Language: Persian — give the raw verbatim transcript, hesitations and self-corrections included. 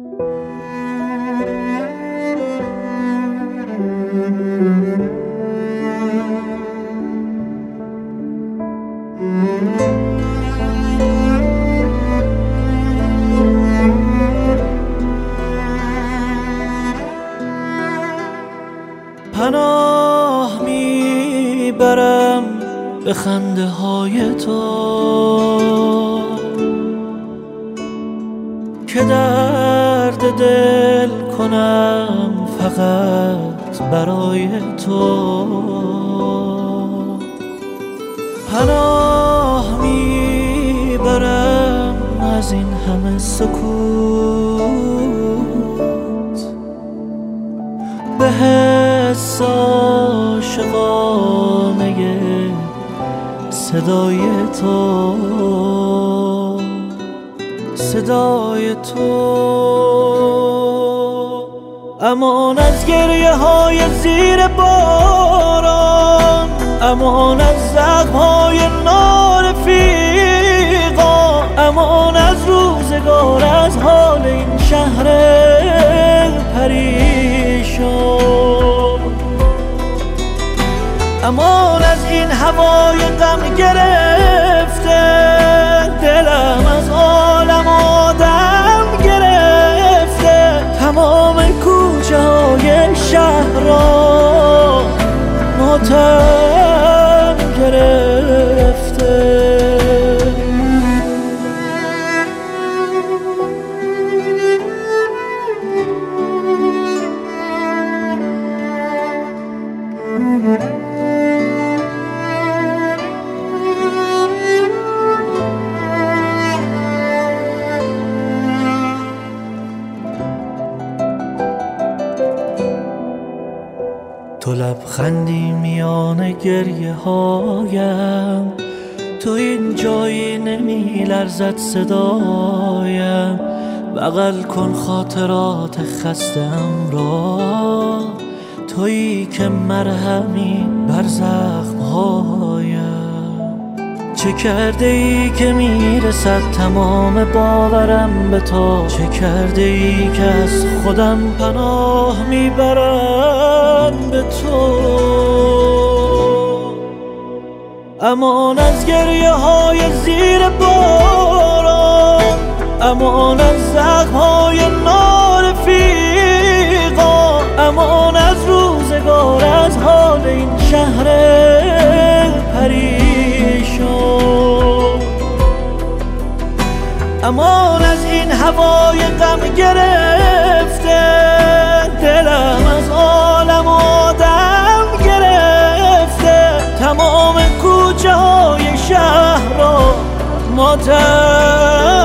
پناه میبرم به خنده های تو که درد دل کنم فقط برای تو. پناه میبرم از این همه سکوت به حس عاشقانه صدای تو، صدای تو. امان از گریه های زیر باران، امان از زخم های نارفیقا، امان از روزگار، از حال این شهر پریشان، امان از این هوای غم گرفته. دلم از عالم آدم گرفته، تمام کوچه های شهر را ماتم گرفته. تو لبخندی میان گریه هایم، تو این جایی نمی لرزد صدایم. بغل کن خاطرات خستم را، تویی که مرهمی بر زخم هایم. چه کرده ای که میرسد تمام باورم به تو، چه کرده ای که از خودم پناه میبرم به تو. امان از گریه های زیر باران، امان از زخم های نارفیقا، امان از روزگار، از حال این شهر پریشان، امان از این هوای غم گرفته. دلم از عالم آدم گرفته، تمام کوچه های شهر را ماتم